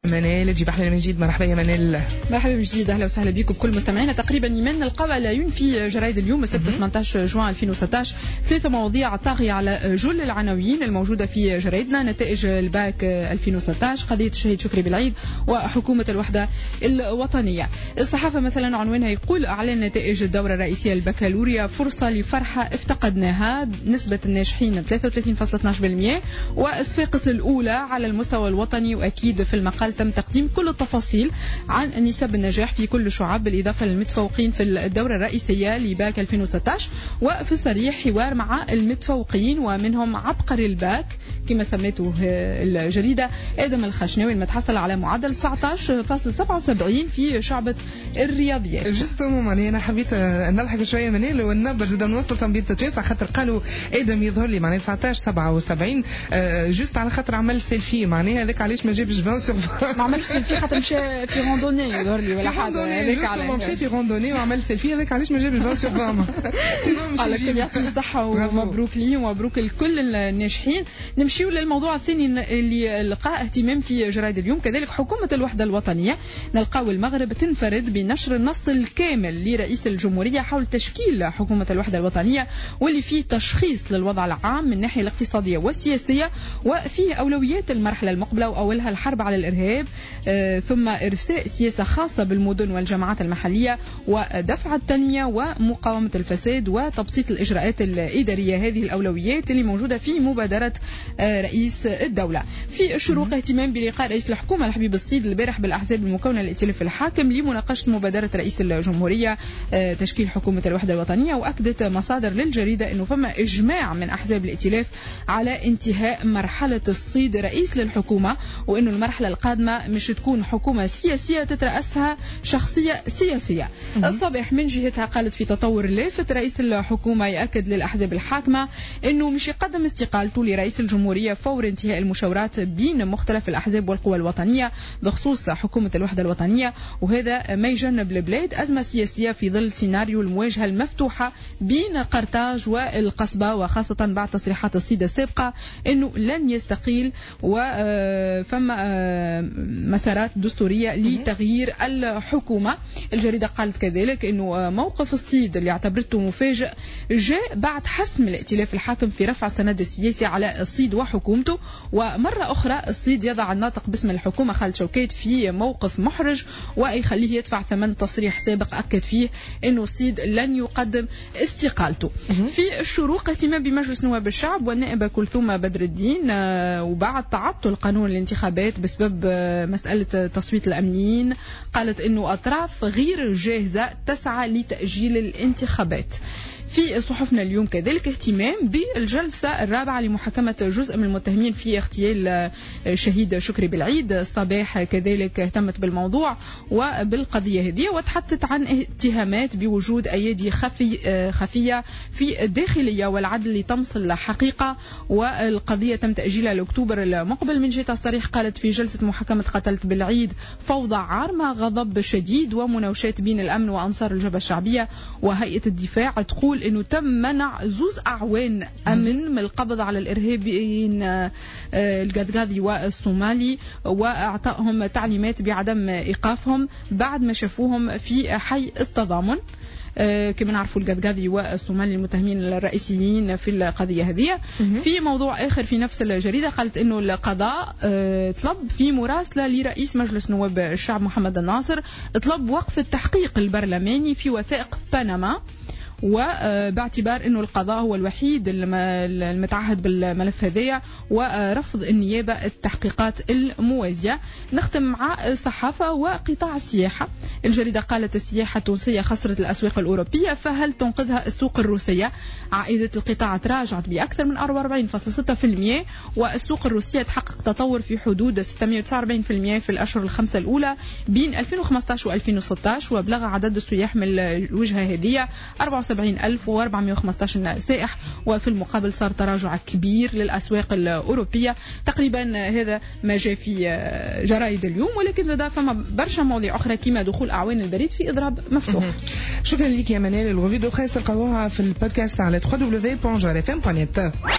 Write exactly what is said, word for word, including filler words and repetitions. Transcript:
منال تجيب احلى من جديد. مرحبا يا منال. مرحبا من جديد، اهلا وسهلا بكم بكل مستمعينا. تقريبا يمن نلقاو على يون في جرايد اليوم السبت ثمانية عشر جوان ألفين وستة عشر ثلاثه مواضيع طاغيه على جل العناوين الموجوده في جرايدنا. نتائج الباك ألفين وستة عشر، قضيه الشهيد شكري بالعيد، وحكومه الوحده الوطنيه. الصحافه مثلا عنوانها يقول: اعلان نتائج الدوره الرئيسيه البكالوريا، فرصه لفرحه افتقدناها، نسبه الناجحين ثلاثة وثلاثين فاصلة اثني عشر بالمئة، وصفاقس الاولى على المستوى الوطني. واكيد في المقال تم تقديم كل التفاصيل عن نسب النجاح في كل الشعب بالإضافة للمتفوقين في الدورة الرئيسية لباك ألفين وستة عشر. وفي الصريح حوار مع المتفوقين ومنهم عبقري الباك كما سميته الجريدة آدم الخشناوي، المتحصل على معدل تسعة عشر فاصلة سبعة وسبعين في شعبة الرياضيات. جستو معني أنا حبيت نضحك شوية منيل ونبر جدا نوصل تنبيل تتوسع خاطر قالوا آدم يظهر لي معناها تسعة عشر سبعة وسبعين جست على خاطر عمل سيلفي، معناها هذاك علاش ما جابش عشرين سور ما عملش سيلفي خاطر مشى في روندوني يظهر لي ولا حاجة. هذاك علاش مشى في روندوني وعمل سيلفي، هذاك علاش ما جابش عشرين سور عشرين. على كل يعطيه الصحة ومبروك ليه ومبروك لكل الناجحين. نمشيو للموضوع الثاني اللي لقى اهتمام في جرائد اليوم كذلك. حكومة الوحدة الوطنية، نلقاو المغرب تنفرد بنشر النص الكامل لرئيس الجمهورية حول تشكيل حكومة الوحدة الوطنية، واللي فيه تشخيص للوضع العام من الناحية الاقتصادية والسياسية، وفيه أولويات المرحلة المقبلة وأولها الحرب على الإرهاب، آه ثم إرساء سياسة خاصة بالمدن والجماعات المحلية، ودفع التنمية ومقاومة الفساد، وتبسيط الإجراءات الإدارية. هذه الأولويات اللي موجودة في مبادرة آه رئيس الدولة. في الشروق اهتمام بلقاء رئيس الحكومة الحبيب السيد البارح بالأحزاب المكونة للائتلاف الحاكم لمناقشة مبادرة رئيس الجمهورية آه تشكيل حكومة الوحدة الوطنية. وأكدت مصادر للجريدة أنه فما إجماع من أحزاب الائتلاف على انتهاء مرحلة الصيد رئيس للحكومة، وأنه المرحلة القادمة مش تكون حكومة سياسية تترأسها شخصية سياسية. الصباح من جهتها قالت في تطور لافت رئيس الحكومة يأكد للأحزاب الحاكمة أنه مش يقدم استقالته لرئيس الجمهورية فور انتهاء المشاورات بين مختلف الأحزاب والقوى الوطنية بخصوص حكومة الوحدة الوطنية، وهذا ما يجنب البلاد أزمة سياسية في ظل سيناريو المواجهة المفتوحة بين قرطاج والقصبة، وخاصة بعد تصريحات السيدة السابقة أنه لن يستقيل وفما مسارات دستورية لتغيير الحكومة. الجريدة قالت كذلك أنه موقف الصيد اللي اعتبرته مفاجئ جاء بعد حسم الائتلاف الحاكم في رفع السند السياسي على الصيد وحكومته، ومرة أخرى الصيد يضع الناطق باسم الحكومة خالد شوكيت في موقف محرج ويخليه يدفع ثمن تصريح سابق أكد فيه أنه الصيد لن يقدم استقالته. في الشروق اهتمام بمجلس نواب الشعب والنائبة كلثوم بدر الدين، وبعد تعطل قانون الانتخابات بسبب مسألة تصويت الأمنيين قالت أنه أطراف غير جاهزة تسعى لتأجيل الانتخابات. في صحفنا اليوم كذلك اهتمام بالجلسة الرابعة لمحاكمة جزء من المتهمين في اغتيال الشهيد شكري بالعيد. الصباح كذلك اهتمت بالموضوع وبالقضية هذه، وتحدثت عن اتهامات بوجود أيادي خفي خفية في الداخلية والعدل لطمس الحقيقة، والقضية تم تأجيلها لأكتوبر المقبل. من جهة الصريح قالت في جلسة محاكمة قتلة بالعيد فوضى عارمة، غضب شديد ومناوشات بين الأمن وأنصار الجبهة الشعبية وهيئة الدفاع. تقول انه تم منع زوز اعوان امن من القبض على الارهابيين القذقاذي والصومالي، واعطائهم تعليمات بعدم ايقافهم بعد ما شافوهم في حي التضامن. كما نعرفوا القذقاذي والصومالي المتهمين الرئيسيين في القضية هذه. في موضوع آخر في نفس الجريدة قالت أنه القضاء طلب في مراسلة لرئيس مجلس نواب الشعب محمد الناصر طلب وقف التحقيق البرلماني في وثائق بنما، وباعتبار أنه القضاء هو الوحيد المتعهد بالملف هذايا، ورفض النيابة التحقيقات الموازية. نختم مع الصحافة وقطاع السياحة. الجريدة قالت السياحة التونسية خسرت الأسواق الأوروبية، فهل تنقذها السوق الروسية؟ عائدة القطاع تراجعت بأكثر من أربعة وأربعين فاصلة ستة بالمئة، والسوق الروسية تحقق تطور في حدود ستمئة وتسعة وأربعين بالمئة في الأشهر الخمسة الأولى بين ألفين وخمسة عشر وألفين وستة عشر، وبلغ عدد السياح من الوجهة هذه أربعة وسبعين ألف وأربعمئة وخمسة عشر سائح، وفي المقابل صار تراجع كبير للأسواق الأوروبية. تقريبا هذا ما جاء في جرائد اليوم، ولكن لدى فما برشا مواضيع أخرى كما دخول أعوان البريد في إضراب مفتوح. شكرا لك يا منال. الغوفي دو بريس تلقاوها في البودكاست على دبليو دبليو دبليو دوت جار اف ام دوت نت.